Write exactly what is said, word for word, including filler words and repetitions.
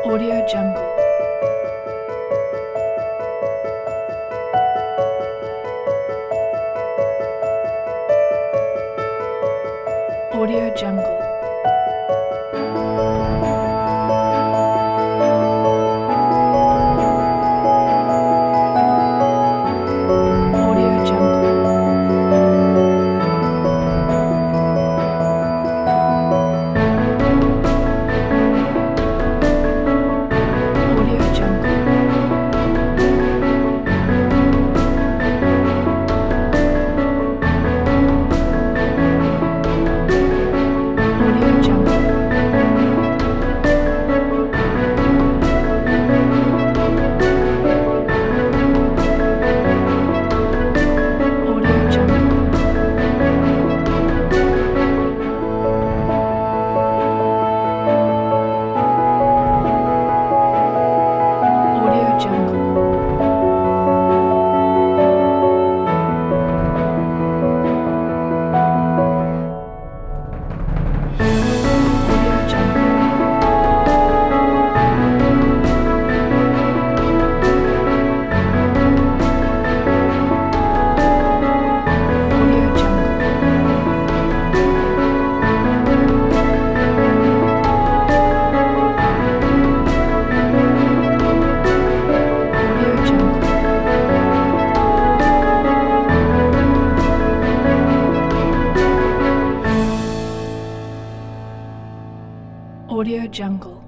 Audio Jungle. Audio Jungle. Audio Jungle. Audio Jungle. Audio Jungle. Audio Jungle. Audio Jungle. Audio Jungle. Audio Jungle. Audio Jungle. Audio Jungle.